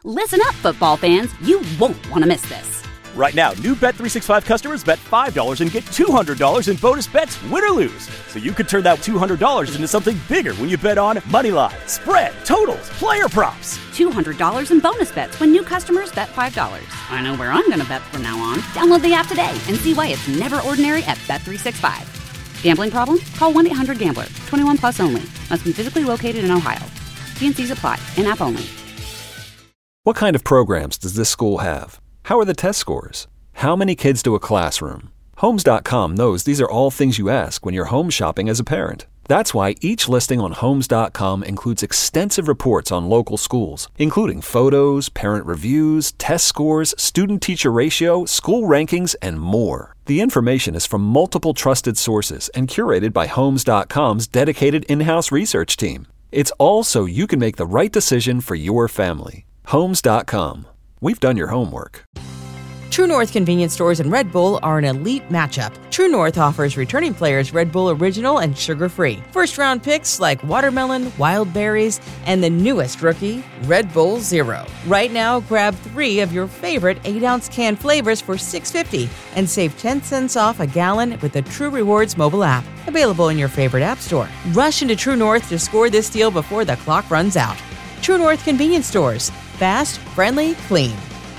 Listen up, football fans. You won't want to miss this. Right now, new Bet365 customers bet $5 and get $200 in bonus bets, win or lose. So you could turn that $200 into something bigger when you bet on money line, spread, totals, player props. $200 in bonus bets when new customers bet $5. I know where I'm going to bet from now on. Download the app today and see why it's never ordinary at Bet365. Gambling problem? Call 1-800-GAMBLER. 21 plus only. Must be physically located in Ohio. T&Cs apply. In-app only. What kind of programs does this school have? How are the test scores? How many kids do a classroom? Homes.com knows these are all things you ask when you're home shopping as a parent. That's why each listing on Homes.com includes extensive reports on local schools, including photos, parent reviews, test scores, student-teacher ratio, school rankings, and more. The information is from multiple trusted sources and curated by Homes.com's dedicated in-house research team. It's all so you can make the right decision for your family. Homes.com. We've done your homework. True North convenience stores and Red Bull are an elite matchup. True North offers returning players Red Bull Original and sugar-free. First-round picks like watermelon, wild berries, and the newest rookie, Red Bull Zero. Right now, grab 3 of your favorite 8-ounce can flavors for $6.50 and save 10 cents off a gallon with the True Rewards mobile app. Available in your favorite app store. Rush into True North to score this deal before the clock runs out. True North convenience stores. Fast, friendly, clean.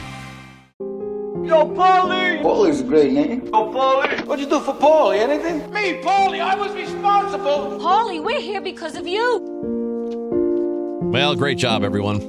Yo, Paulie! Paulie's a great name. Yo, Paulie! What'd you do for Paulie? Anything? Me, Paulie! I was responsible! Paulie, we're here because of you! Well, great job, everyone.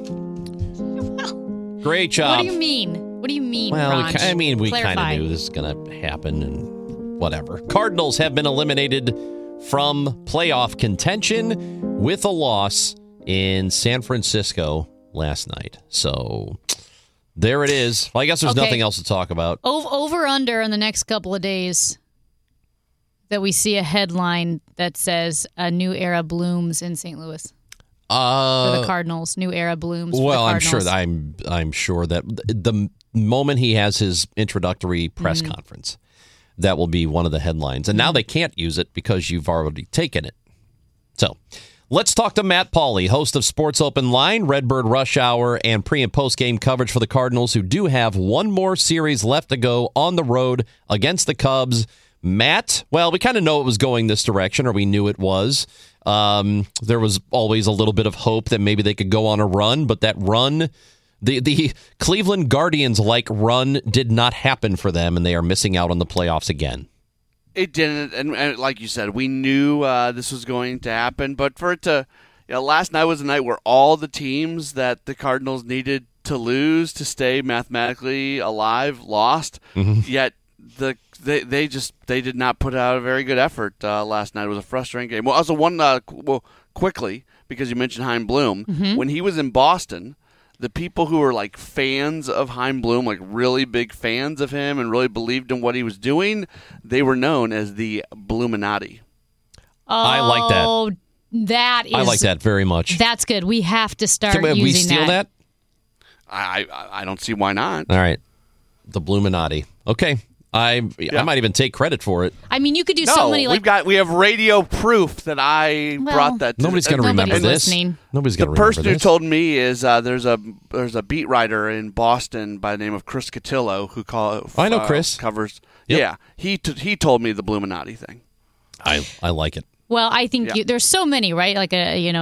Great job. What do you mean? What do you mean, Well, Raj? we kind Clarify. of knew this was going to happen and whatever. Cardinals have been eliminated from playoff contention with a loss in San Francisco last night. So there it is. Well, I guess there's nothing else to talk about. Over under in the next couple of days that we see a headline that says a new era blooms in St. Louis. For the Cardinals, new era blooms. Well, for the Cardinals. I'm sure that the moment he has his introductory press conference, that will be one of the headlines. And now they can't use it because you've already taken it. So let's talk to Matt Pauley, host of Sports Open Line, Redbird Rush Hour, and pre- and post-game coverage for the Cardinals, who do have one more series left to go on the road against the Cubs. Matt, well, we kind of know it was going this direction, or we knew it was. There was always a little bit of hope that maybe they could go on a run, but that run, the Cleveland Guardians-like run did not happen for them, and they are missing out on the playoffs again. It didn't, and like you said, we knew this was going to happen. But for it to, last night was a night where all the teams that the Cardinals needed to lose to stay mathematically alive lost. Yet they did not put out a very good effort last night. It was a frustrating game. Well, also quickly, because you mentioned Chaim Bloom, when he was in Boston, the people who were like fans of Chaim Bloom, like really big fans of him and really believed in what he was doing, they were known as the Bloominati. I like that. Oh, that is. I like that very much. That's good. We have to start Can using we steal that? I don't see why not. All right. The Bloominati. Okay. I might even take credit for it. I mean, you could do so many. We have radio proof that I brought that. Nobody's going to remember this. Listening. Nobody's going to remember this. The person who told me is there's a beat writer in Boston by the name of Chris Cotillo who I know Chris covers. Yep. Yeah, he told me the Bloominati thing. I like it. Well, I think there's so many, right? Like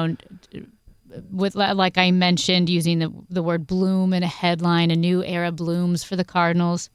with like I mentioned, using the word bloom in a headline, a new era blooms for the Cardinals.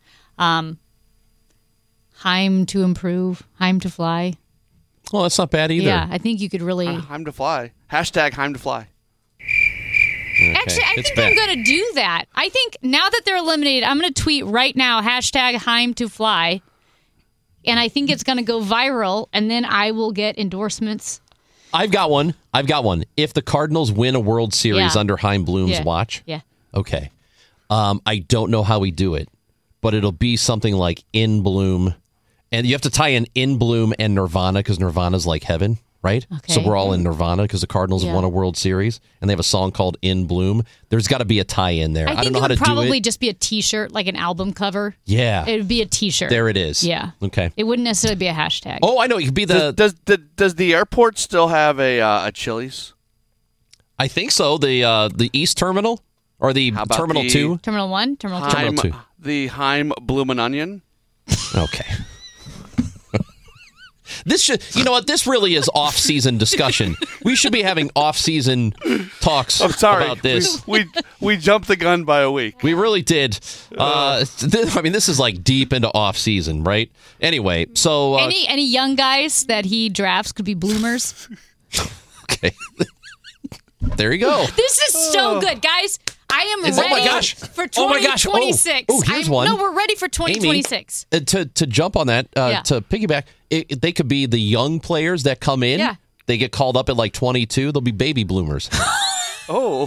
Heim to improve, Heim to fly. Well, that's not bad either. Yeah, I think you could really... Heim to fly. Hashtag Heim to fly. Okay. Actually, I think I'm going to do that. I think now that they're eliminated, I'm going to tweet right now, hashtag Heim to fly. And I think it's going to go viral, and then I will get endorsements. I've got one. If the Cardinals win a World Series under Chaim Bloom's watch. Yeah. Okay. I don't know how we do it, but it'll be something like In Bloom. And you have to tie in Bloom and Nirvana because Nirvana's like heaven, right? Okay. So we're all in Nirvana because the Cardinals have won a World Series, and they have a song called In Bloom. There's got to be a tie-in there. I don't know how to do it. It would probably just be a T-shirt, like an album cover. Yeah. It would be a T-shirt. There it is. Yeah. Okay. It wouldn't necessarily be a hashtag. Oh, I know. It could be the... Does the airport still have a Chili's? I think so. The East Terminal Or the How about Terminal the- 2? Terminal 1, Terminal 2. Terminal 2. The Heim Bloomin' Onion. Okay. This should, you know what? This really is off-season discussion. We should be having off-season talks I'm sorry. about this. We jumped the gun by a week. We really did. This is like deep into off-season, right? Anyway, so Any young guys that he drafts could be bloomers. okay, there you go. This is so good, guys. I am ready Oh my gosh. for Oh my gosh. 2026. Oh, here's one. No, we're ready for 2026. Amy, to jump on that, to piggyback, they could be the young players that come in. Yeah. They get called up at like 22. They'll be baby bloomers. Oh.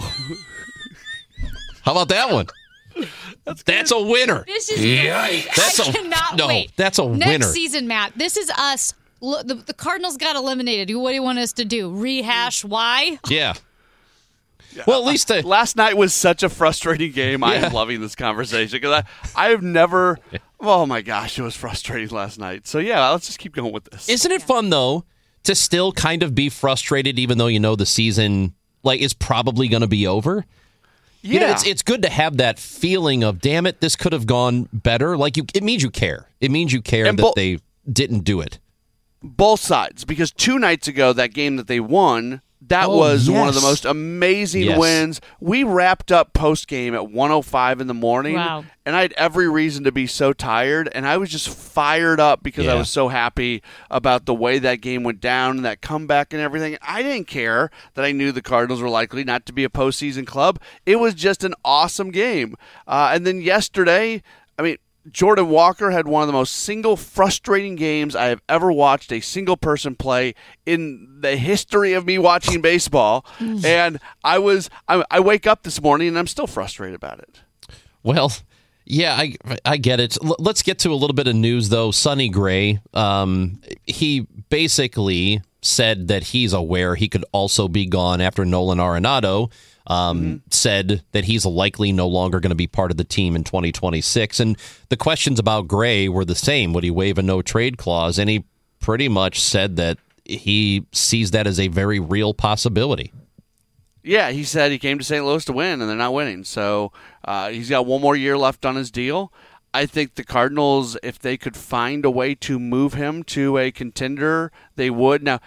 How about that one? That's a winner. This is That's I cannot no, wait. that's a Next winner. season, Matt. This is us. Look, the Cardinals got eliminated. What do you want us to do? Rehash why? Yeah. Well, at least last night was such a frustrating game. I am loving this conversation because I have never. Oh my gosh, it was frustrating last night. So yeah, let's just keep going with this. Isn't it fun though to still kind of be frustrated, even though you know the season is probably going to be over? Yeah, You know, it's good to have that feeling of, damn it, this could have gone better. It means you care. It means you care And that they didn't do it. both sides, because 2 nights ago, that game that they won, that was one of the most amazing wins. We wrapped up post-game at 1:05 in the morning, Wow. and I had every reason to be so tired, and I was just fired up because I was so happy about the way that game went down, and that comeback and everything. I didn't care that I knew the Cardinals were likely not to be a postseason club. It was just an awesome game. And then yesterday, Jordan Walker had one of the most frustrating games I have ever watched a single person play in the history of me watching baseball. And I wake up this morning and I'm still frustrated about it. Well, yeah, I get it. Let's get to a little bit of news, though. Sonny Gray, he basically said that he's aware he could also be gone after Nolan Arenado said that he's likely no longer going to be part of the team in 2026. And the questions about Gray were the same. Would he waive a no-trade clause? And he pretty much said that he sees that as a very real possibility. Yeah, he said he came to St. Louis to win, and they're not winning. So he's got one more year left on his deal. I think the Cardinals, if they could find a way to move him to a contender, they would. Now,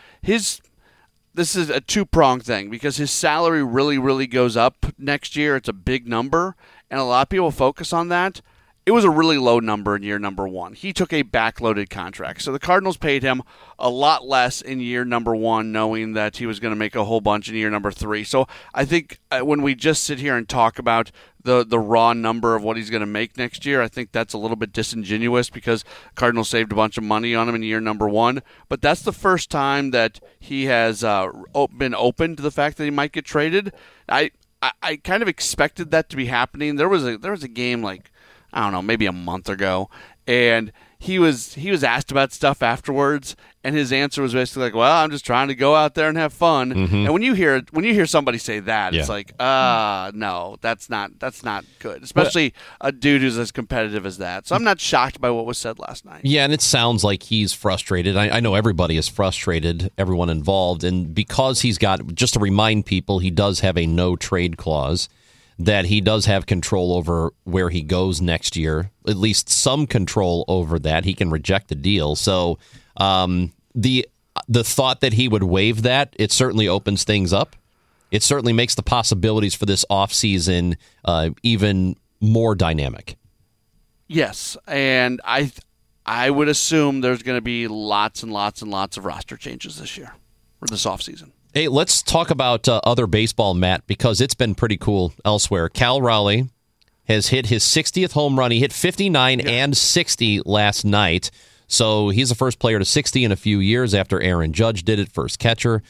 this is a two-pronged thing because his salary really, really goes up next year. It's a big number, and a lot of people focus on that. It was a really low number in year number 1. He took a backloaded contract. So the Cardinals paid him a lot less in year number 1, knowing that he was going to make a whole bunch in year number 3. So I think when we just sit here and talk about the raw number of what he's going to make next year, I think that's a little bit disingenuous because Cardinals saved a bunch of money on him in year number 1. But that's the first time that he has been open to the fact that he might get traded. I kind of expected that to be happening. There was a game I don't know, maybe a month ago, and he was asked about stuff afterwards, and his answer was basically like, "Well, I'm just trying to go out there and have fun." And when you hear somebody say that, it's like, no, that's not good, especially a dude who's as competitive as that. So I'm not shocked by what was said last night. Yeah, and it sounds like he's frustrated. I know everybody is frustrated, everyone involved, and because he's got, just to remind people, he does have a no-trade clause, that he does have control over where he goes next year, at least some control over that. He can reject the deal. So the thought that he would waive that, it certainly opens things up. It certainly makes the possibilities for this offseason even more dynamic. Yes, and I would assume there's going to be lots and lots and lots of roster changes this year or this offseason. Hey, let's talk about other baseball, Matt, because it's been pretty cool elsewhere. Cal Raleigh has hit his 60th home run. He hit 59 and 60 last night. So he's the first player to 60 in a few years after Aaron Judge did it, first catcher.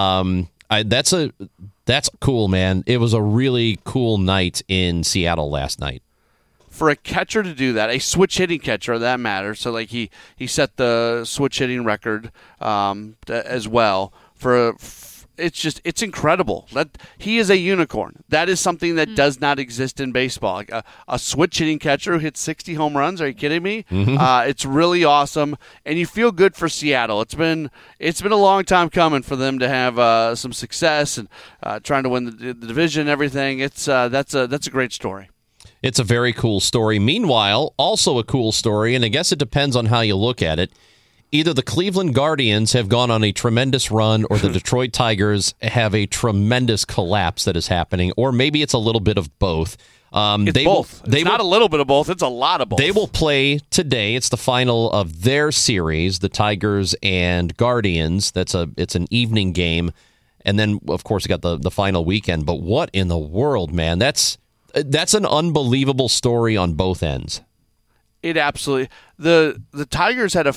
That's cool, man. It was a really cool night in Seattle last night. For a catcher to do that, a switch hitting catcher, that matters. So he set the switch hitting record as well. it's incredible. He is a unicorn. That is something that does not exist in baseball. Like a switch hitting catcher who hits 60 home runs. Are you kidding me? It's really awesome, and you feel good for Seattle. It's been a long time coming for them to have some success and trying to win the division and everything. That's a great story. It's a very cool story. Meanwhile, also a cool story, and I guess it depends on how you look at it. Either the Cleveland Guardians have gone on a tremendous run or the Detroit Tigers have a tremendous collapse that is happening, or maybe it's a little bit of both. It's both. It's not a little bit of both. It's a lot of both. They will play today. It's the final of their series, the Tigers and Guardians. It's an evening game. And then, of course, you got the final weekend. But what in the world, man? That's an unbelievable story on both ends. It absolutely. The Tigers had a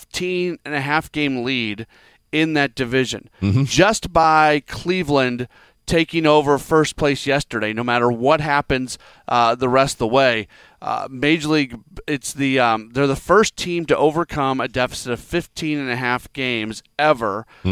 15.5 game lead in that division just by Cleveland taking over first place yesterday. No matter what happens the rest of the way, Major League, they're the first team to overcome a deficit of 15.5 games ever. The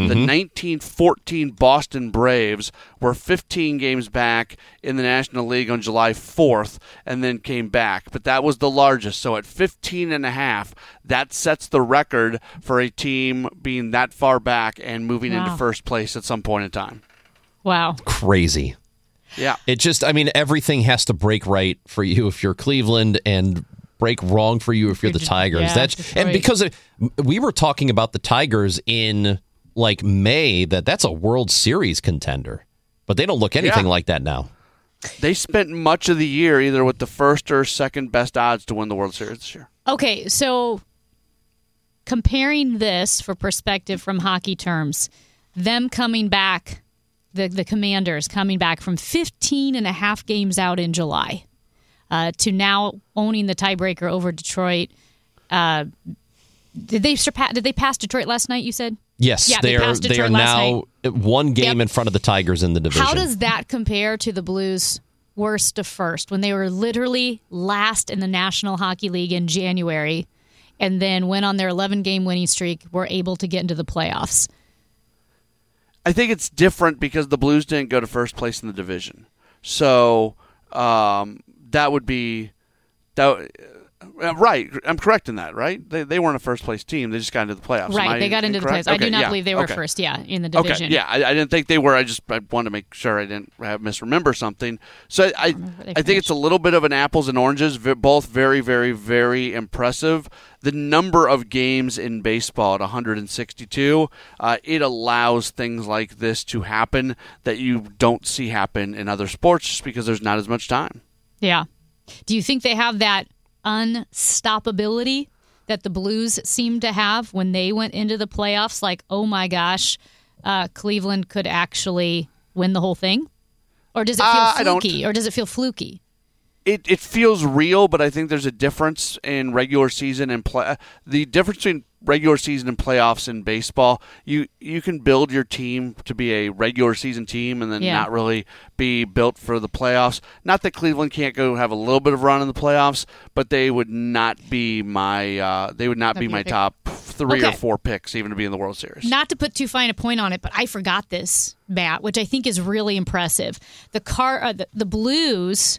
1914 Boston Braves were 15 games back in the National League on July 4th and then came back. But that was the largest. So at 15.5, that sets the record for a team being that far back and moving into first place at some point in time. Wow. Crazy. Yeah. It just, everything has to break right for you if you're Cleveland and break wrong for you if you're the Tigers. And because we were talking about the Tigers in like May, that's a World Series contender, but they don't look anything like that now. They spent much of the year either with the first or second best odds to win the World Series this year. Okay, so comparing this for perspective from hockey terms, them coming back, the Commanders coming back from 15.5 games out in July to now owning the tiebreaker over Detroit. Did they pass Detroit last night, you said? Yes, yeah, they are now one game in front of the Tigers in the division. How does that compare to the Blues' worst to first when they were literally last in the National Hockey League in January and then went on their 11-game winning streak, were able to get into the playoffs? I think it's different because the Blues didn't go to first place in the division. So that would be right. I'm correct in that, right? They weren't a first-place team. They just got into the playoffs. Right, they got into the playoffs. I do not believe they were first, in the division. Okay, yeah, I didn't think they were. I wanted to make sure I didn't misremember something. So I think it's a little bit of an apples and oranges, both very, very, very impressive. The number of games in baseball at 162, it allows things like this to happen that you don't see happen in other sports just because there's not as much time. Yeah. Do you think they have that unstoppability that the Blues seemed to have when they went into the playoffs? Like, oh my gosh, Cleveland could actually win the whole thing? Or does it feel fluky? It feels real, but I think there's a difference in regular season and play. The difference between regular season and playoffs in baseball, you can build your team to be a regular season team and then not really be built for the playoffs. Not that Cleveland can't go have a little bit of run in the playoffs, but they would not be my top 3 or 4 picks even to be in the World Series. Not to put too fine a point on it, but I forgot this, Matt, which I think is really impressive. The Blues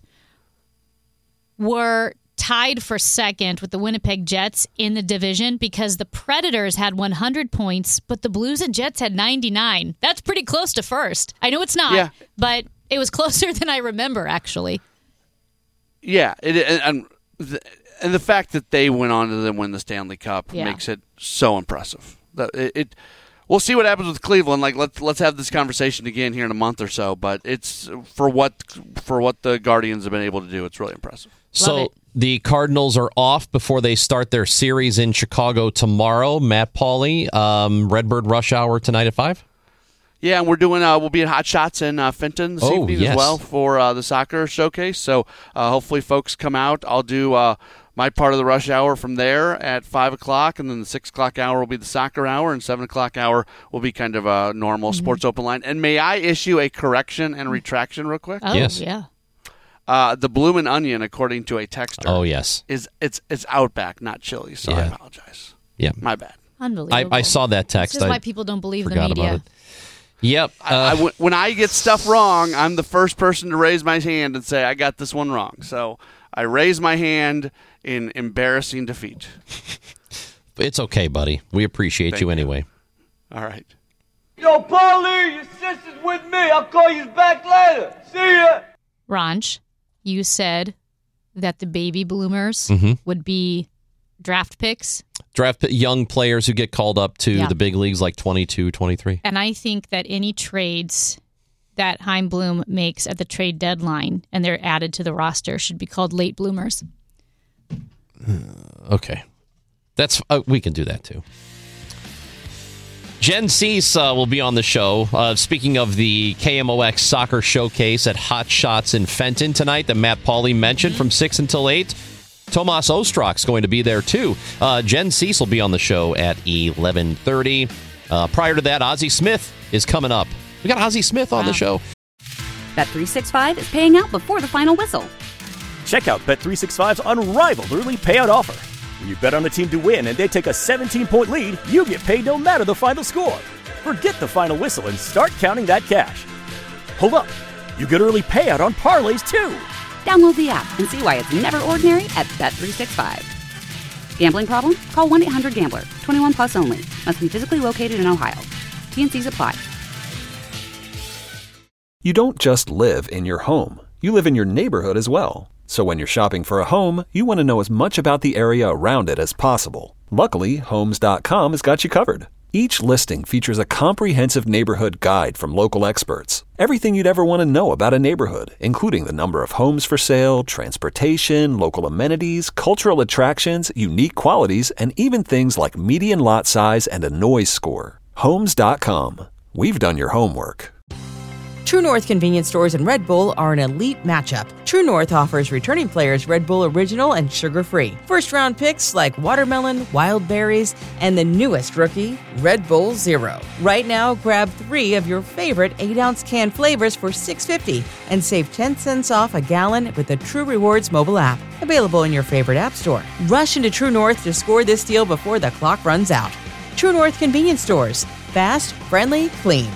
were tied for second with the Winnipeg Jets in the division because the Predators had 100 points, but the Blues and Jets had 99. That's pretty close to first. I know it's not, but it was closer than I remember, actually. Yeah, and the fact that they went on to then win the Stanley Cup makes it so impressive. We'll see what happens with Cleveland. Like let's have this conversation again here in a month or so. But it's for what the Guardians have been able to do. It's really impressive. So the Cardinals are off before they start their series in Chicago tomorrow. Matt Pauley, Redbird Rush Hour tonight at 5. Yeah, and we're doing. We'll be at Hot Shots in Fenton this evening as well for the soccer showcase. So hopefully, folks come out. I'll do my part of the rush hour from there at 5 o'clock, and then the 6 o'clock hour will be the soccer hour, and 7 o'clock hour will be kind of a normal sports open line. And may I issue a correction and retraction real quick? Oh, yes. Yeah. The Bloomin' Onion, according to a texter. Oh, yes. It's Outback, not Chili's, so I apologize. Yeah. My bad. Unbelievable. I saw that text. This is why people don't believe the media. About it. Yep. When I get stuff wrong, I'm the first person to raise my hand and say, I got this one wrong. So I raise my hand in embarrassing defeat. It's okay, buddy. We appreciate you anyway. All right. Yo, Paulie, your sister's with me. I'll call you back later. See ya. Ranj, you said that the baby bloomers would be draft picks. Young players who get called up to the big leagues like 22, 23. And I think that any trades that Chaim Bloom makes at the trade deadline and they're added to the roster should be called late bloomers. Okay. That's we can do that too. Jen Cease will be on the show. Speaking of the KMOX Soccer Showcase at Hot Shots in Fenton tonight that Matt Pauley mentioned from 6 until 8. Tomas Ostrok's going to be there, too. Jen Cease will be on the show at 11:30. Prior to that, Ozzie Smith is coming up. We got Ozzie Smith on the show. Bet365 is paying out before the final whistle. Check out Bet365's unrivaled early payout offer. When you bet on a team to win and they take a 17-point lead, you get paid no matter the final score. Forget the final whistle and start counting that cash. Hold up. You get early payout on parlays, too. Download the app and see why it's never ordinary at Bet365. Gambling problem? Call 1-800-GAMBLER. 21 plus only. Must be physically located in Ohio. T&Cs apply. You don't just live in your home. You live in your neighborhood as well. So when you're shopping for a home, you want to know as much about the area around it as possible. Luckily, Homes.com has got you covered. Each listing features a comprehensive neighborhood guide from local experts. Everything you'd ever want to know about a neighborhood, including the number of homes for sale, transportation, local amenities, cultural attractions, unique qualities, and even things like median lot size and a noise score. Homes.com. We've done your homework. True North convenience stores and Red Bull are an elite matchup. True North offers returning players Red Bull Original and sugar-free. First-round picks like watermelon, wild berries, and the newest rookie, Red Bull Zero. Right now, grab 3 of your favorite 8-ounce can flavors for $6.50 and save 10 cents off a gallon with the True Rewards mobile app. Available in your favorite app store. Rush into True North to score this deal before the clock runs out. True North convenience stores. Fast, friendly, clean.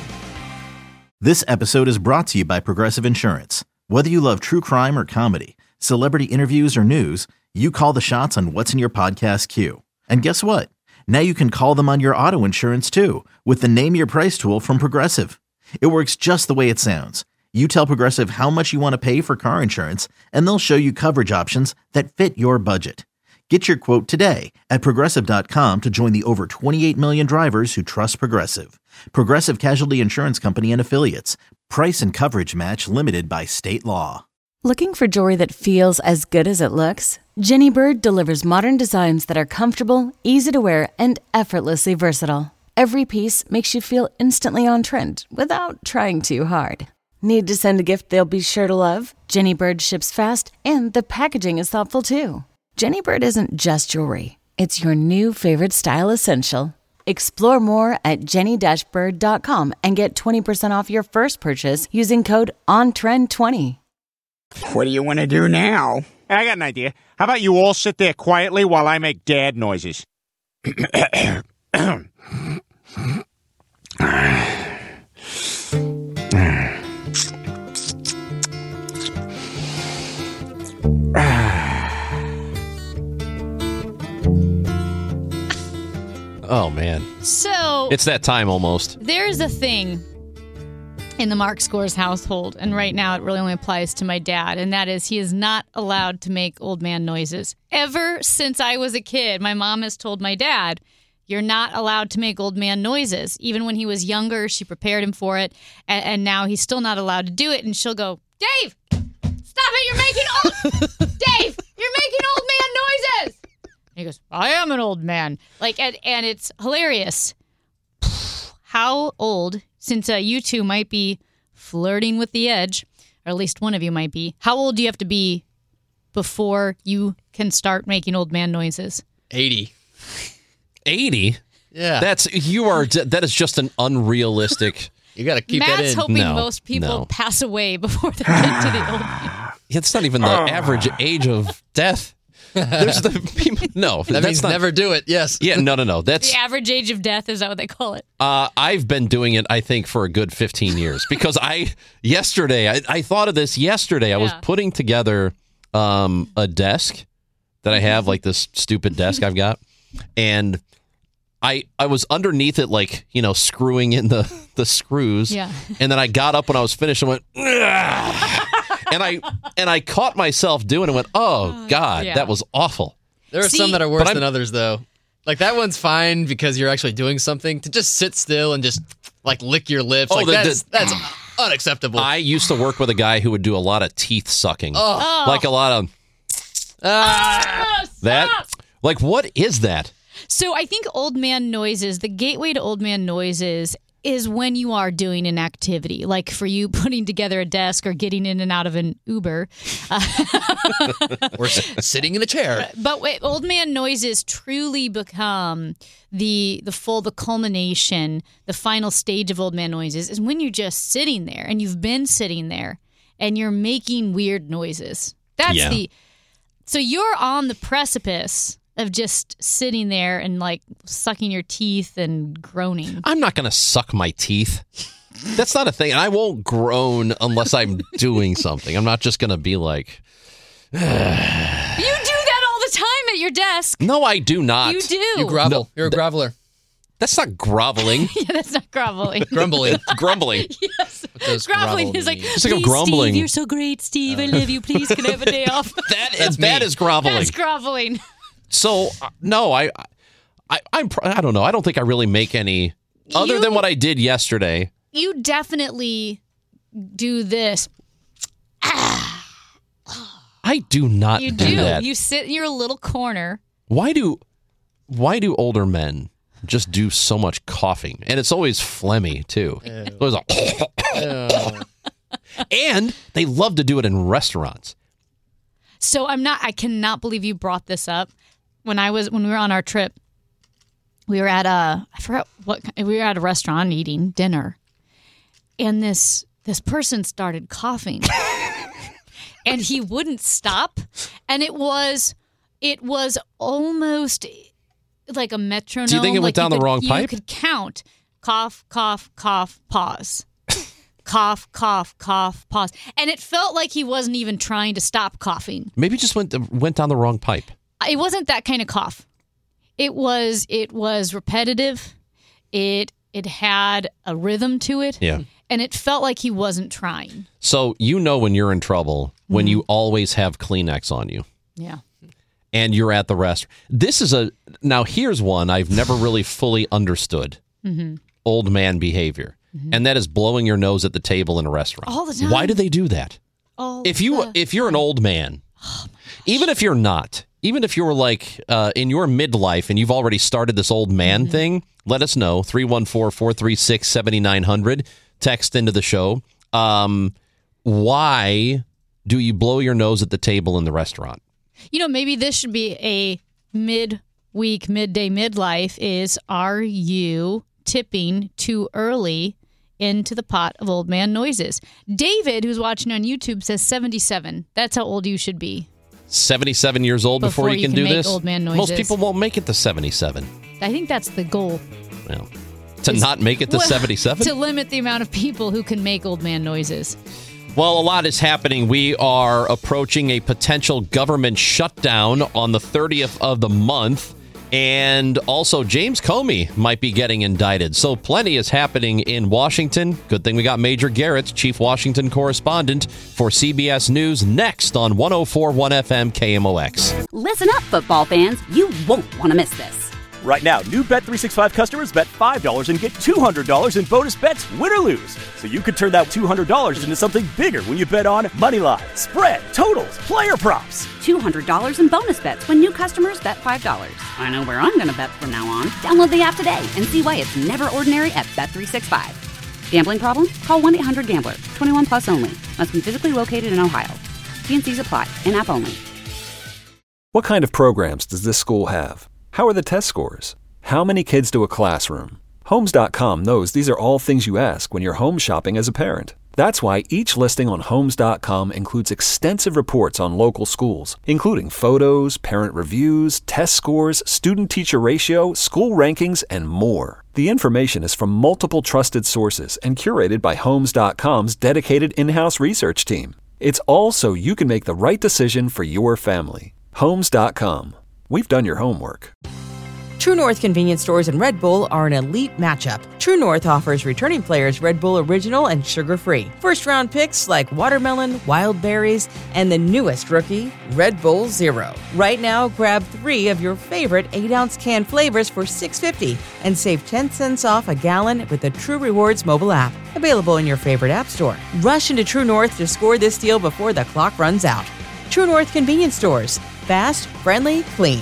This episode is brought to you by Progressive Insurance. Whether you love true crime or comedy, celebrity interviews or news, you call the shots on what's in your podcast queue. And guess what? Now you can call them on your auto insurance too with the Name Your Price tool from Progressive. It works just the way it sounds. You tell Progressive how much you want to pay for car insurance, and they'll show you coverage options that fit your budget. Get your quote today at Progressive.com to join the over 28 million drivers who trust Progressive. Progressive Casualty Insurance Company and Affiliates. Price and coverage match limited by state law. Looking for jewelry that feels as good as it looks? Jenny Bird delivers modern designs that are comfortable, easy to wear, and effortlessly versatile. Every piece makes you feel instantly on trend without trying too hard. Need to send a gift they'll be sure to love? Jenny Bird ships fast, and the packaging is thoughtful too. Jenny Bird isn't just jewelry. It's your new favorite style essential. Explore more at jenny-bird.com and get 20% off your first purchase using code ONTREND20. What do you want to do now? I got an idea. How about you all sit there quietly while I make dad noises? Oh, man. So it's that time almost. There's a thing in the Mark Scores household, and right now it really only applies to my dad, and that is he is not allowed to make old man noises. Ever since I was a kid, my mom has told my dad, you're not allowed to make old man noises. Even when he was younger, she prepared him for it, and now he's still not allowed to do it, and she'll go, Dave, stop it, you're making Dave, you're making old man noises. He goes, I am an old man. And it's hilarious. How old, since you two might be flirting with the edge, or at least one of you might be, how old do you have to be before you can start making old man noises? 80. 80? Yeah. That is just an unrealistic... You got to keep Matt's that in. hoping most people pass away before they get to the old man. It's not even the average age of death. There's no. That means not, never do it. Yes. Yeah. No. That's The average age of death, is that what they call it? I've been doing it, I think, for a good 15 years because I thought of this yesterday. I was putting together a desk that I have, like this stupid desk I've got, and I was underneath it, like, screwing in the screws. Yeah. And then I got up when I was finished and went, ugh! and I caught myself doing it and went, oh God, that was awful. There are some that are worse than others, though. Like, that one's fine because you're actually doing something. To just sit still and just, like, lick your lips. That's unacceptable. I used to work with a guy who would do a lot of teeth sucking. Like a lot of... that? Like, what is that? So I think old man noises, the gateway to old man noises is when you are doing an activity, like for you putting together a desk or getting in and out of an Uber. Or sitting in a chair. But old man noises truly become the culmination, the final stage of old man noises is when you're just sitting there and you've been sitting there and you're making weird noises. So you're on the precipice of just sitting there and like sucking your teeth and groaning. I'm not going to suck my teeth. That's not a thing. And I won't groan unless I'm doing something. I'm not just going to be like... You do that all the time at your desk. No, I do not. You do. You grovel. No, you're a groveler. That's not groveling. Yeah, that's not groveling. Grumbling. Grumbling. Yes. Groveling is like, it's like a grumbling. Steve, you're so great, Steve. I love you. Please, can I have a day off? That is groveling. That's groveling. So, no, I don't know. I don't think I really make any other than what I did yesterday. You definitely do this. I do not You do that. You sit in your little corner. Why do older men just do so much coughing? And it's always phlegmy, too. It was and they love to do it in restaurants. So I cannot believe you brought this up. When we were on our trip, we were at we were at a restaurant eating dinner, and this person started coughing, and he wouldn't stop, and it was almost like a metronome. Do you think it went down the wrong pipe? You could count: cough, cough, cough, pause. Cough, cough, cough, pause. And it felt like he wasn't even trying to stop coughing. Maybe just went down the wrong pipe. It wasn't that kind of cough. It was repetitive. It had a rhythm to it. Yeah. And it felt like he wasn't trying. So when you're in trouble when you always have Kleenex on you. Yeah. And you're at the restaurant. Now here's one I've never really fully understood. Mm-hmm. Old man behavior. Mm-hmm. And that is blowing your nose at the table in a restaurant. All the time. Why do they do that? If you're an old man, even if you're not, even if you're like in your midlife and you've already started this old man thing, let us know. 314-436-7900. Text into the show. Why do you blow your nose at the table in the restaurant? Maybe this should be a midweek, midday, midlife is, are you tipping too early into the pot of old man noises? David, who's watching on YouTube, says 77. That's how old you should be. 77 years old before you can do make this? Old man noises. Most people won't make it to 77. I think that's the goal. Well, to not make it to 77? To limit the amount of people who can make old man noises. Well, a lot is happening. We are approaching a potential government shutdown on the 30th of the month. And also, James Comey might be getting indicted. So plenty is happening in Washington. Good thing we got Major Garrett, Chief Washington Correspondent for CBS News, next on 104.1 FM KMOX. Listen up, football fans. You won't want to miss this. Right now, new Bet365 customers bet $5 and get $200 in bonus bets, win or lose. So you could turn that $200 into something bigger when you bet on Moneyline, spread, totals, player props. $200 in bonus bets when new customers bet $5. I know where I'm going to bet from now on. Download the app today and see why it's never ordinary at Bet365. Gambling problem? Call 1-800-GAMBLER. 21 plus only. Must be physically located in Ohio. T&Cs apply. In-app only. What kind of programs does this school have? How are the test scores? How many kids do a classroom? Homes.com knows these are all things you ask when you're home shopping as a parent. That's why each listing on Homes.com includes extensive reports on local schools, including photos, parent reviews, test scores, student-teacher ratio, school rankings, and more. The information is from multiple trusted sources and curated by Homes.com's dedicated in-house research team. It's all so you can make the right decision for your family. Homes.com. We've done your homework. True North convenience stores and Red Bull are an elite matchup. True North offers returning players Red Bull Original and sugar-free. First-round picks like watermelon, wild berries, and the newest rookie, Red Bull Zero. Right now, grab 3 of your favorite 8-ounce can flavors for $6.50 and save 10 cents off a gallon with the True Rewards mobile app. Available in your favorite app store. Rush into True North to score this deal before the clock runs out. True North convenience stores. Fast, friendly, clean.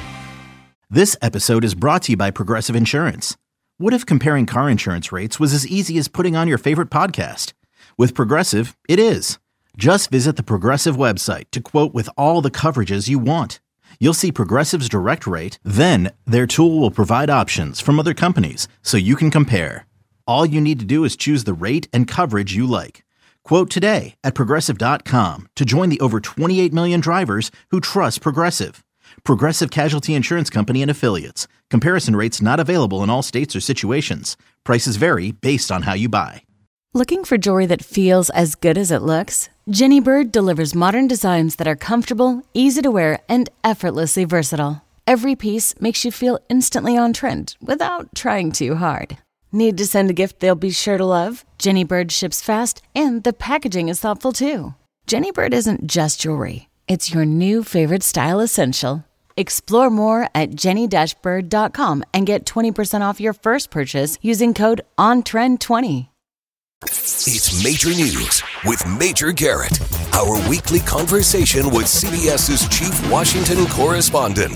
This episode is brought to you by Progressive Insurance. What if comparing car insurance rates was as easy as putting on your favorite podcast? With Progressive, it is. Just visit the Progressive website to quote with all the coverages you want. You'll see Progressive's direct rate, then their tool will provide options from other companies so you can compare. All you need to do is choose the rate and coverage you like. Quote today at Progressive.com to join the over 28 million drivers who trust Progressive. Progressive Casualty Insurance Company and Affiliates. Comparison rates not available in all states or situations. Prices vary based on how you buy. Looking for jewelry that feels as good as it looks? Jenny Bird delivers modern designs that are comfortable, easy to wear, and effortlessly versatile. Every piece makes you feel instantly on trend without trying too hard. Need to send a gift they'll be sure to love? Jenny Bird ships fast, and the packaging is thoughtful too. Jenny Bird isn't just jewelry. It's your new favorite style essential. Explore more at jenny-bird.com and get 20% off your first purchase using code ONTREND20. It's Major News with Major Garrett, our weekly conversation with CBS's chief Washington correspondent.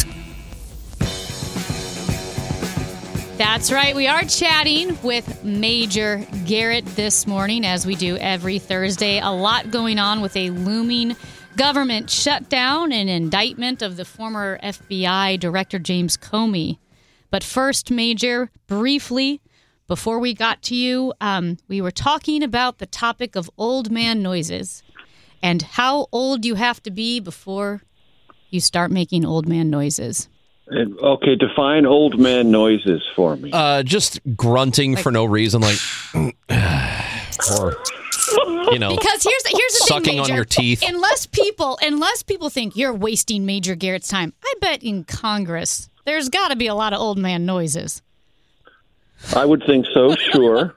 That's right. We are chatting with Major Garrett this morning, as we do every Thursday. A lot going on with a looming government shutdown and indictment of the former FBI Director James Comey. But first, Major, briefly, before we got to you, we were talking about the topic of old man noises and how old you have to be before you start making old man noises. Okay, define old man noises for me. Just grunting for no reason, like, or, you know, because here's the sucking thing, Major. on your teeth. Unless people think you're wasting Major Garrett's time, I bet in Congress there's got to be a lot of old man noises. I would think so. Sure.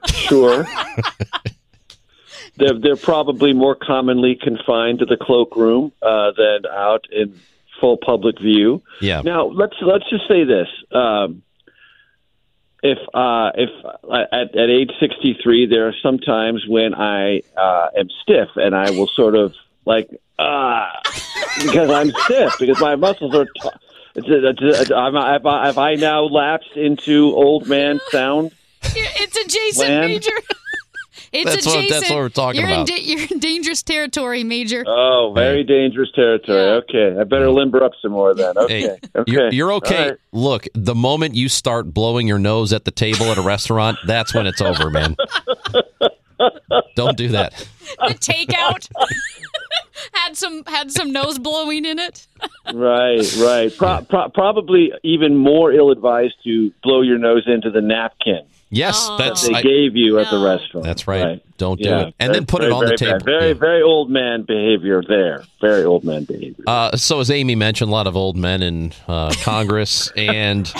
They're probably more commonly confined to the cloakroom than out in full public view. Yeah. Now let's just say this: if at age 63, there are some times when I am stiff and I will sort of like because I'm stiff because my muscles are. Have I now lapsed into old man sound? It's adjacent, land? Major. It's adjacent. That's what we're talking about. You're in dangerous territory, Major. Oh, very dangerous territory. Okay, I better limber up some more then. Okay, Hey, okay. You're okay. Right. Look, the moment you start blowing your nose at the table at a restaurant, that's when it's over, man. Don't do that. The takeout had some nose blowing in it. Right. Probably even more ill-advised to blow your nose into the napkin. Yes, that they gave you at the restaurant. That's right. Don't do it. And then put it on the table. Bad. Very old man behavior there. Very old man behavior. So as Amy mentioned, a lot of old men in Congress and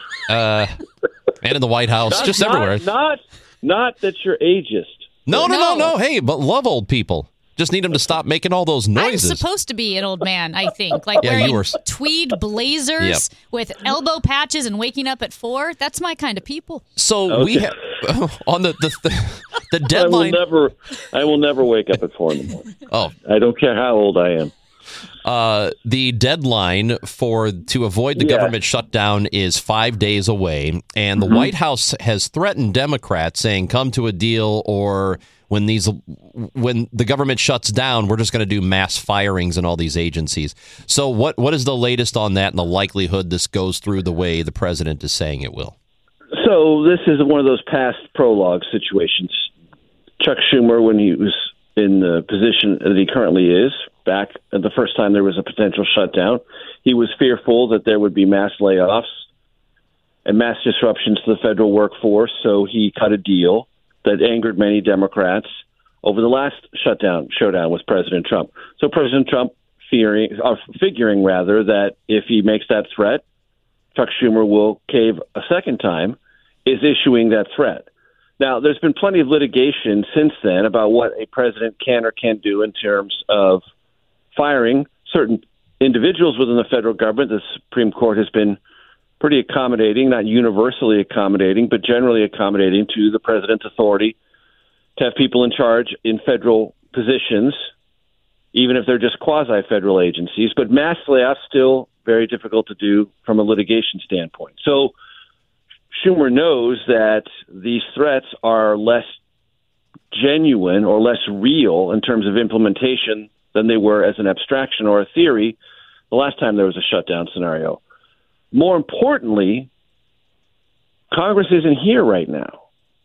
in the White House, just everywhere. Not that you're ageist. No. Hey, but love old people. Just need them to stop making all those noises. I'm supposed to be an old man, I think. Like wearing tweed blazers with elbow patches and waking up at 4. That's my kind of people. So we have on the deadline. I will never wake up at 4 in the morning. Oh, I don't care how old I am. The deadline to avoid the government shutdown is 5 days away, and the White House has threatened Democrats, saying, "Come to a deal, or when the government shuts down, we're just going to do mass firings in all these agencies." So, what is the latest on that, and the likelihood this goes through the way the president is saying it will? So, this is one of those past prologue situations. Chuck Schumer, when he was in the position that he currently is, back at the first time there was a potential shutdown, he was fearful that there would be mass layoffs and mass disruptions to the federal workforce, so he cut a deal that angered many Democrats over the last showdown with President Trump. So President Trump figuring that if he makes that threat, Chuck Schumer will cave a second time, is issuing that threat. Now, there's been plenty of litigation since then about what a president can or can't do in terms of firing certain individuals within the federal government. The Supreme Court has been pretty accommodating, not universally accommodating, but generally accommodating to the president's authority to have people in charge in federal positions, even if they're just quasi-federal agencies. But mass layoffs still very difficult to do from a litigation standpoint. So Schumer knows that these threats are less genuine or less real in terms of implementation than they were as an abstraction or a theory the last time there was a shutdown scenario. More importantly, Congress isn't here right now.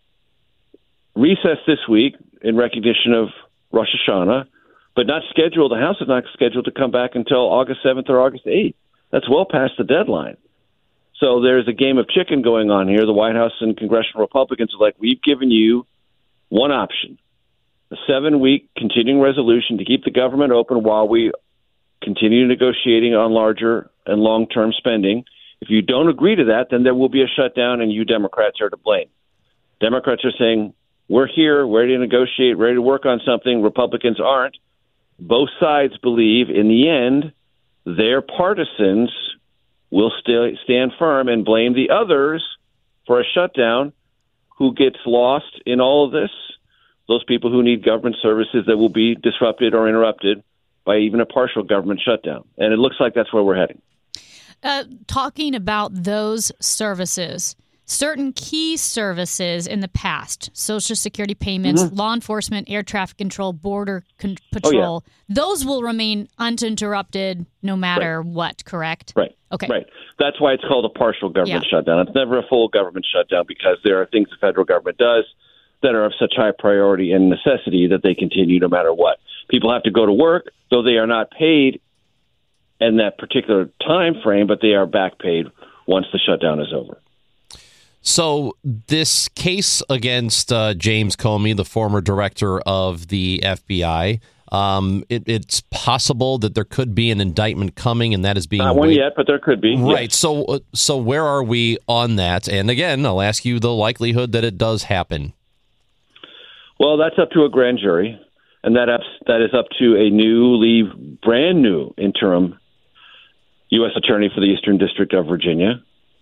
Recess this week in recognition of Rosh Hashanah, but not scheduled. The House is not scheduled to come back until August 7th or August 8th. That's well past the deadline. So there's a game of chicken going on here. The White House and congressional Republicans are like, we've given you one option, a 7-week continuing resolution to keep the government open while we continue negotiating on larger and long-term spending. If you don't agree to that, then there will be a shutdown, and you Democrats are to blame. Democrats are saying, we're here, ready to negotiate, ready to work on something. Republicans aren't. Both sides believe, in the end, their partisans will still stand firm and blame the others for a shutdown. Who gets lost in all of this? Those people who need government services that will be disrupted or interrupted by even a partial government shutdown. And it looks like that's where we're heading. Talking about those services, certain key services in the past, Social Security payments, law enforcement, air traffic control, border patrol, those will remain uninterrupted no matter what, correct? Right. Okay. Right. That's why it's called a partial government shutdown. It's never a full government shutdown because there are things the federal government does that are of such high priority and necessity that they continue no matter what. People have to go to work, though they are not paid in that particular time frame, but they are back paid once the shutdown is over. So this case against James Comey, the former director of the FBI, it's possible that there could be an indictment coming, and that is being not one yet, but there could be. Right. Yes. So where are we on that? And again, I'll ask you the likelihood that it does happen. Well, that's up to a grand jury, and that is up to a brand new interim U.S. Attorney for the Eastern District of Virginia.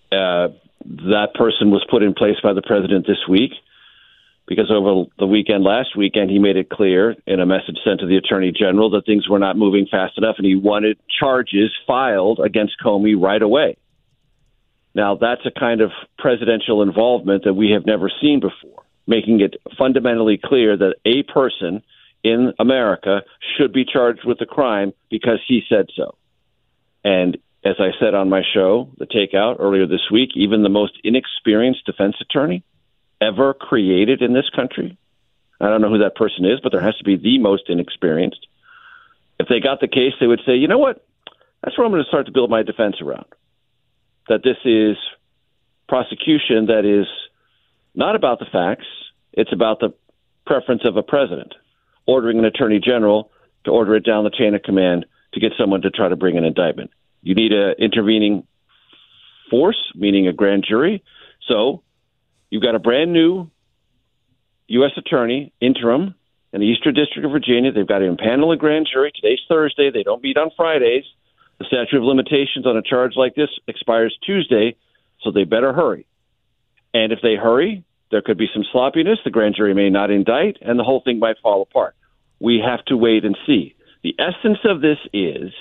That person was put in place by the president this week because over the last weekend, he made it clear in a message sent to the Attorney General that things were not moving fast enough, and he wanted charges filed against Comey right away. Now, that's a kind of presidential involvement that we have never seen before, making it fundamentally clear that a person in America should be charged with a crime because he said so. And as I said on my show, The Takeout, earlier this week, even the most inexperienced defense attorney ever created in this country, I don't know who that person is, but there has to be the most inexperienced. If they got the case, they would say, you know what, that's where I'm going to start to build my defense around. That this is prosecution that is not about the facts, it's about the preference of a president ordering an attorney general to order it down the chain of command to get someone to try to bring an indictment. You need an intervening force, meaning a grand jury. So you've got a brand new U.S. attorney, interim, in the Eastern District of Virginia. They've got to impanel a grand jury. Today's Thursday. They don't meet on Fridays. The statute of limitations on a charge like this expires Tuesday, so they better hurry. And if they hurry, there could be some sloppiness. The grand jury may not indict, and the whole thing might fall apart. We have to wait and see. The essence of this is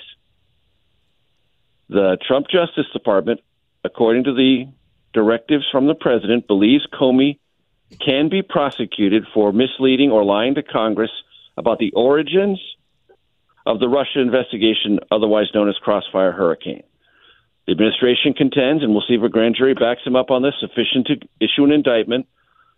the Trump Justice Department, according to the directives from the president, believes Comey can be prosecuted for misleading or lying to Congress about the origins of the Russia investigation, otherwise known as Crossfire Hurricane. The administration contends, and we'll see if a grand jury backs him up on this, sufficient to issue an indictment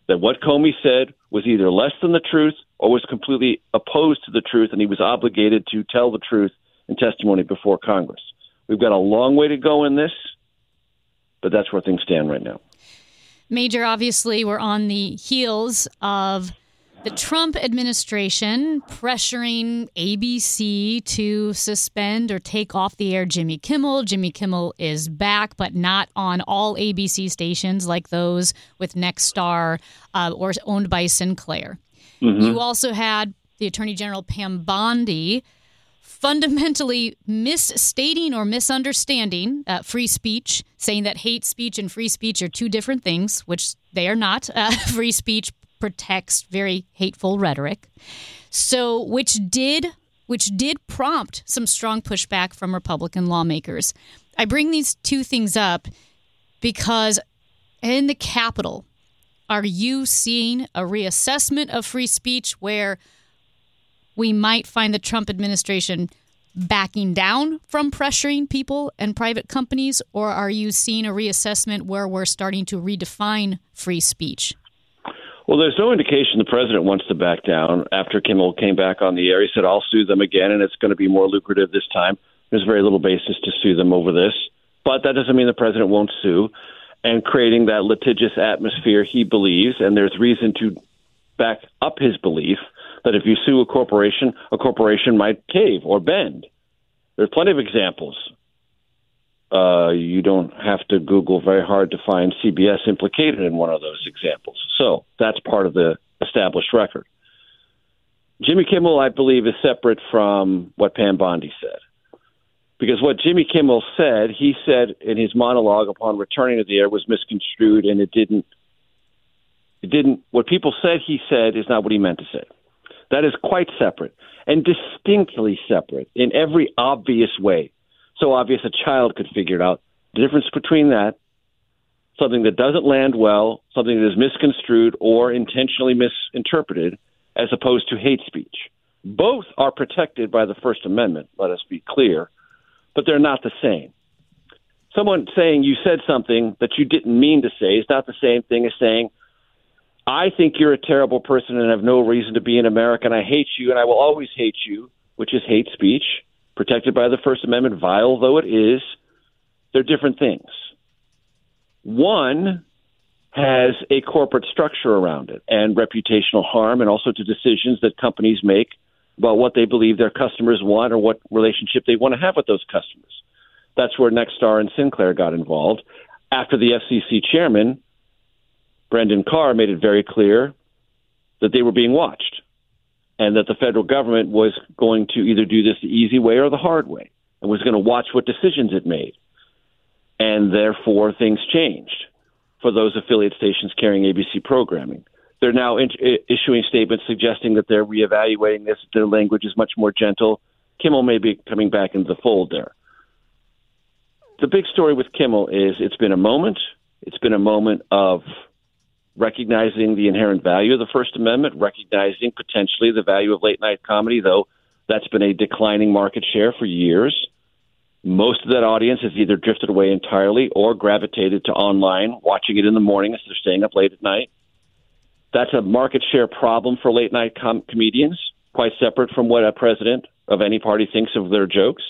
that what Comey said was either less than the truth or was completely opposed to the truth, and he was obligated to tell the truth in testimony before Congress. We've got a long way to go in this, but that's where things stand right now. Major, obviously, we're on the heels of the Trump administration pressuring ABC to suspend or take off the air Jimmy Kimmel. Jimmy Kimmel is back, but not on all ABC stations like those with Nexstar or owned by Sinclair. Mm-hmm. You also had the Attorney General Pam Bondi fundamentally misstating or misunderstanding free speech, saying that hate speech and free speech are two different things, which they are not. Free speech protects very hateful rhetoric. So, which did prompt some strong pushback from Republican lawmakers. I bring these two things up because in the Capitol, are you seeing a reassessment of free speech where we might find the Trump administration backing down from pressuring people and private companies, or are you seeing a reassessment where we're starting to redefine free speech? Well, there's no indication the president wants to back down. After Kimmel came back on the air, he said, I'll sue them again, and it's going to be more lucrative this time. There's very little basis to sue them over this. But that doesn't mean the president won't sue. And creating that litigious atmosphere he believes, and there's reason to back up his belief, that if you sue a corporation might cave or bend. There's plenty of examples. You don't have to Google very hard to find CBS implicated in one of those examples. So that's part of the established record. Jimmy Kimmel, I believe, is separate from what Pam Bondi said. Because what Jimmy Kimmel said, he said in his monologue upon returning to the air was misconstrued, and it didn't, what people said he said is not what he meant to say. That is quite separate and distinctly separate in every obvious way. So obvious a child could figure it out. The difference between that, something that doesn't land well, something that is misconstrued or intentionally misinterpreted, as opposed to hate speech. Both are protected by the First Amendment, let us be clear, but they're not the same. Someone saying you said something that you didn't mean to say is not the same thing as saying, I think you're a terrible person and have no reason to be in America, and I hate you, and I will always hate you, which is hate speech, protected by the First Amendment, vile though it is. They're different things. One has a corporate structure around it and reputational harm, and also to decisions that companies make about what they believe their customers want or what relationship they want to have with those customers. That's where Nexstar and Sinclair got involved. After the FCC chairman, Brendan Carr, made it very clear that they were being watched and that the federal government was going to either do this the easy way or the hard way and was going to watch what decisions it made. And therefore, things changed for those affiliate stations carrying ABC programming. They're now issuing statements suggesting that they're reevaluating this. Their language is much more gentle. Kimmel may be coming back into the fold there. The big story with Kimmel is it's been a moment. It's been a moment of recognizing the inherent value of the First Amendment, recognizing potentially the value of late-night comedy, though that's been a declining market share for years. Most of that audience has either drifted away entirely or gravitated to online, watching it in the morning as they're staying up late at night. That's a market share problem for late-night comedians, quite separate from what a president of any party thinks of their jokes.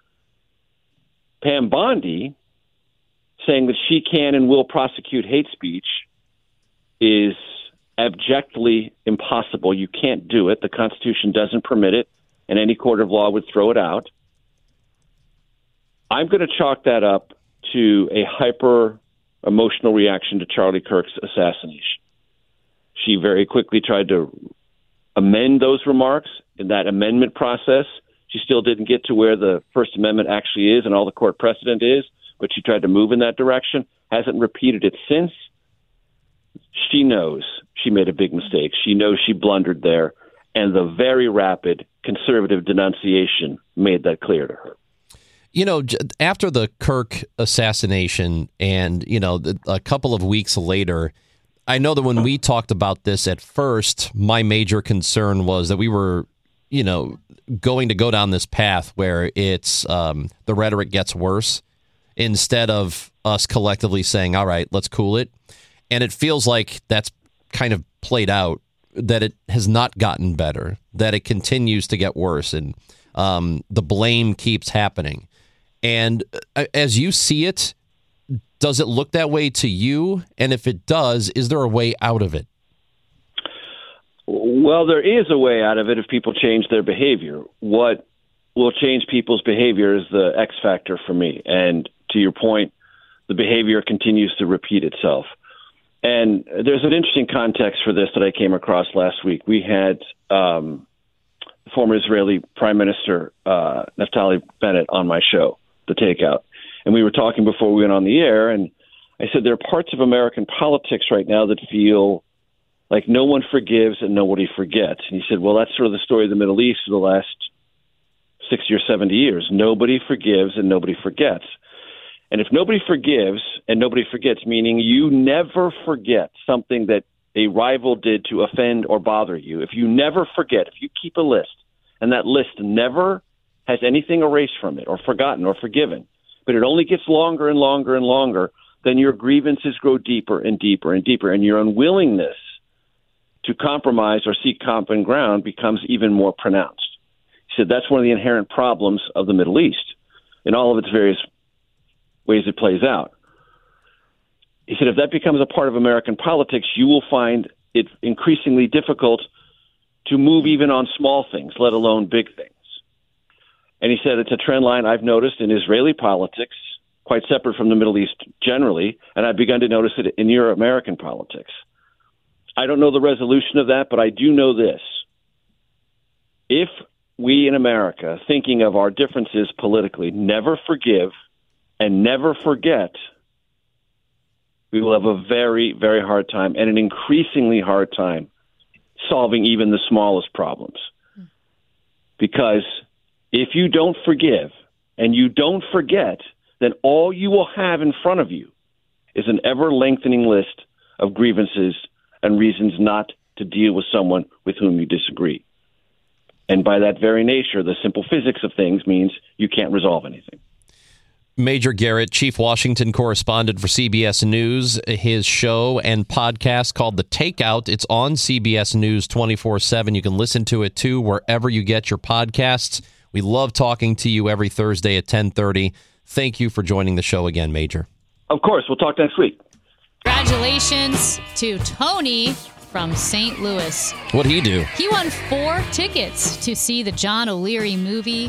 Pam Bondi saying that she can and will prosecute hate speech is abjectly impossible. You can't do it. The Constitution doesn't permit it, and any court of law would throw it out. I'm going to chalk that up to a hyper-emotional reaction to Charlie Kirk's assassination. She very quickly tried to amend those remarks. In that amendment process, she still didn't get to where the First Amendment actually is and all the court precedent is, but she tried to move in that direction, hasn't repeated it since. She knows she made a big mistake. She knows she blundered there, and the very rapid conservative denunciation made that clear to her. You know, after the Kirk assassination and, you know, a couple of weeks later, I know that when we talked about this at first, my major concern was that we were, you know, going to go down this path where it's the rhetoric gets worse instead of us collectively saying, all right, let's cool it. And it feels like that's kind of played out, that it has not gotten better, that it continues to get worse, and the blame keeps happening. And as you see it, does it look that way to you? And if it does, is there a way out of it? Well, there is a way out of it if people change their behavior. What will change people's behavior is the X factor for me. And to your point, the behavior continues to repeat itself. And there's an interesting context for this that I came across last week. We had former Israeli Prime Minister Naftali Bennett on my show, The Takeout. And we were talking before we went on the air, and I said there are parts of American politics right now that feel like no one forgives and nobody forgets. And he said, well, that's sort of the story of the Middle East for the last 60 or 70 years. Nobody forgives and nobody forgets. And if nobody forgives and nobody forgets, meaning you never forget something that a rival did to offend or bother you, if you never forget, if you keep a list and that list never has anything erased from it or forgotten or forgiven, but it only gets longer and longer and longer, then your grievances grow deeper and deeper and deeper, and your unwillingness to compromise or seek common ground becomes even more pronounced. He said that's one of the inherent problems of the Middle East in all of its various ways it plays out. He said if that becomes a part of American politics, you will find it increasingly difficult to move even on small things, let alone big things. And he said it's a trend line I've noticed in Israeli politics, quite separate from the Middle East generally, and I've begun to notice it in your American politics. I don't know the resolution of that, but I do know this. If we in America, thinking of our differences politically, never forgive and never forget, we will have a very, very hard time and an increasingly hard time solving even the smallest problems. Because if you don't forgive and you don't forget, then all you will have in front of you is an ever-lengthening list of grievances and reasons not to deal with someone with whom you disagree. And by that very nature, the simple physics of things means you can't resolve anything. Major Garrett, Chief Washington Correspondent for CBS News, his show and podcast called The Takeout. It's on CBS News 24/7. You can listen to it, too, wherever you get your podcasts. We love talking to you every Thursday at 10:30. Thank you for joining the show again, Major. Of course. We'll talk next week. Congratulations to Tony from St. Louis. What'd he do? He won 4 tickets to see the John O'Leary movie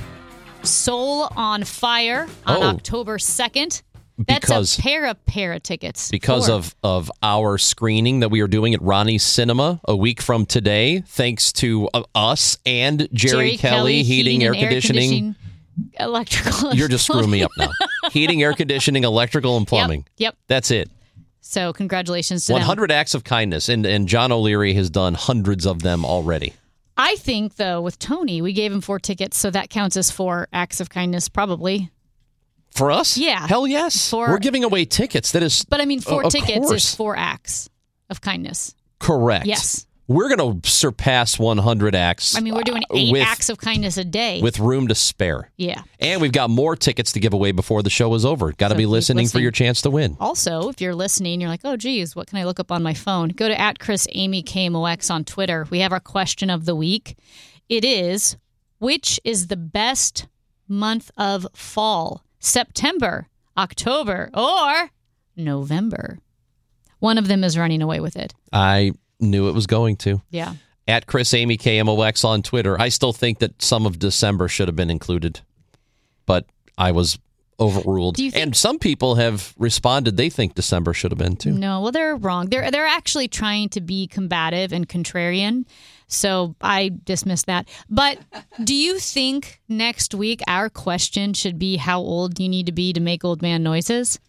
Soul on Fire on October 2nd. That's a pair of tickets. Because of our screening that we are doing at Ronnie's Cinema a week from today, thanks to us and Jerry Kelly, Heating, Air Conditioning. Electrical. You're just screwing me up now. Heating, air conditioning, electrical, and plumbing. Yep. That's it. So congratulations to 100 acts of kindness, and John O'Leary has done hundreds of them already. I think, though, with Tony, we gave him 4 tickets, so that counts as 4 acts of kindness, probably. For us? Yeah. Hell yes. We're giving away tickets. That is, but I mean, 4 tickets is 4 acts of kindness. Correct. Yes. We're going to surpass 100 acts. I mean, we're doing 8 acts of kindness a day. With room to spare. Yeah. And we've got more tickets to give away before the show is over. Got to be listening for your chance to win. Also, if you're listening, you're like, oh, geez, what can I look up on my phone? Go to @ChrisAmyKMOX on Twitter. We have our question of the week. It is, which is the best month of fall? September, October, or November? One of them is running away with it. I knew it was going to. Yeah. @ChrisAmyKMOX on Twitter. I still think that some of December should have been included, but I was overruled. And some people have responded they think December should have been too. No, well, they're wrong. They're actually trying to be combative and contrarian, so I dismiss that. But do you think next week our question should be how old do you need to be to make old man noises?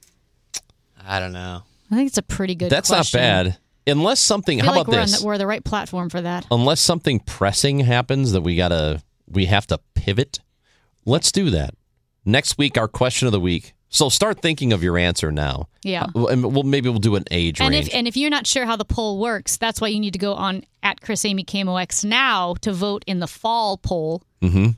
I don't know. I think it's a pretty good question. That's not bad. Unless something, how about this? We're the right platform for that. Unless something pressing happens that we have to pivot, let's do that. Next week, our question of the week. So start thinking of your answer now. Yeah. And maybe we'll do an age range. And if you're not sure how the poll works, that's why you need to go on @ChrisAmyKMOX now to vote in the fall poll. Mm-hmm.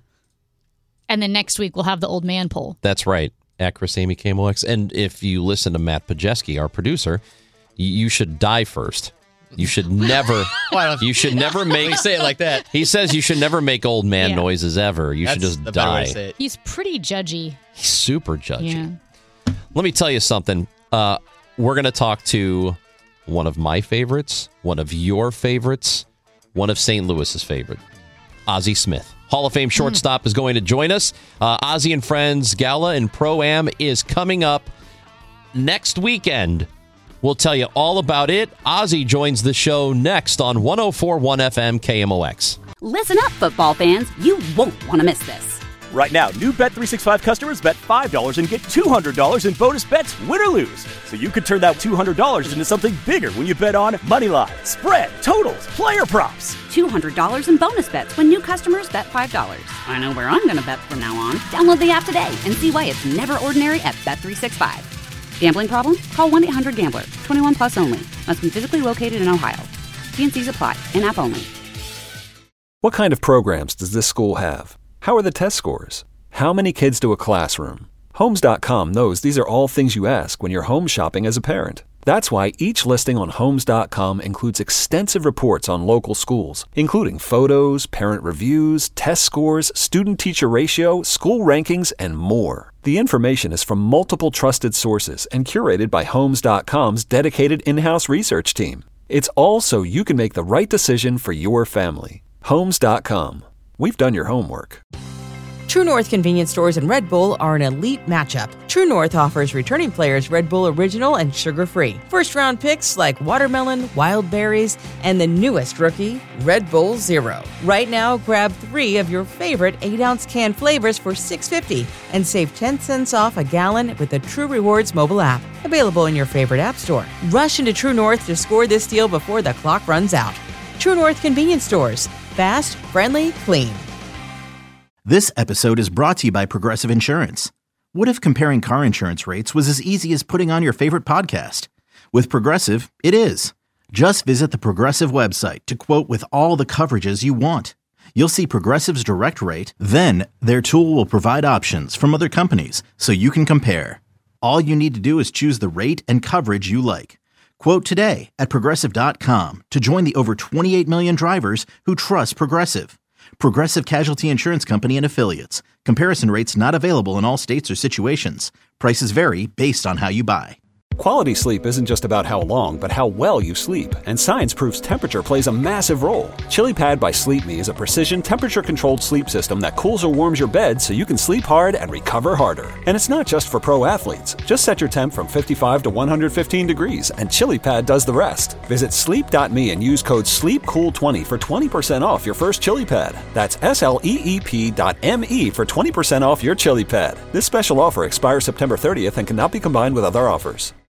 And then next week we'll have the old man poll. That's right, @ChrisAmyKMOX. And if you listen to Matt Pajeski, our producer, you should die first You should never. You should never make. Say it like that. He says you should never make old man noises ever. You should just die. He's pretty judgy. He's super judgy. Yeah. Let me tell you something. We're going to talk to one of my favorites, one of your favorites, one of St. Louis's favorite, Ozzie Smith. Hall of Fame shortstop is going to join us. Ozzie and Friends Gala and Pro-Am is coming up next weekend. We'll tell you all about it. Ozzie joins the show next on 104.1 FM KMOX. Listen up, football fans. You won't want to miss this. Right now, new Bet365 customers bet $5 and get $200 in bonus bets, win or lose. So you could turn that $200 into something bigger when you bet on Moneyline, spread, totals, player props. $200 in bonus bets when new customers bet $5. I know where I'm going to bet from now on. Download the app today and see why it's never ordinary at Bet365. Gambling problem? Call 1-800-GAMBLER. 21 plus only. Must be physically located in Ohio. T&Cs apply. In-app only. What kind of programs does this school have? How are the test scores? How many kids do a classroom? Homes.com knows these are all things you ask when you're home shopping as a parent. That's why each listing on Homes.com includes extensive reports on local schools, including photos, parent reviews, test scores, student-teacher ratio, school rankings, and more. The information is from multiple trusted sources and curated by Homes.com's dedicated in-house research team. It's all so you can make the right decision for your family. Homes.com. We've done your homework. True North convenience stores and Red Bull are an elite matchup. True North offers returning players Red Bull Original and sugar-free. First-round picks like watermelon, wild berries, and the newest rookie, Red Bull Zero. Right now, grab 3 of your favorite 8-ounce can flavors for $6.50 and save 10 cents off a gallon with the True Rewards mobile app. Available in your favorite app store. Rush into True North to score this deal before the clock runs out. True North convenience stores. Fast, friendly, clean. This episode is brought to you by Progressive Insurance. What if comparing car insurance rates was as easy as putting on your favorite podcast? With Progressive, it is. Just visit the Progressive website to quote with all the coverages you want. You'll see Progressive's direct rate, then their tool will provide options from other companies so you can compare. All you need to do is choose the rate and coverage you like. Quote today at Progressive.com to join the over 28 million drivers who trust Progressive. Progressive Casualty Insurance Company and Affiliates. Comparison rates not available in all states or situations. Prices vary based on how you buy. Quality sleep isn't just about how long, but how well you sleep. And science proves temperature plays a massive role. ChiliPad by Sleep Me is a precision temperature-controlled sleep system that cools or warms your bed so you can sleep hard and recover harder. And it's not just for pro athletes. Just set your temp from 55 to 115 degrees, and ChiliPad does the rest. Visit sleep.me and use code SLEEPCOOL20 for 20% off your first ChiliPad. That's SLEEP.me for 20% off your ChiliPad. This special offer expires September 30th and cannot be combined with other offers.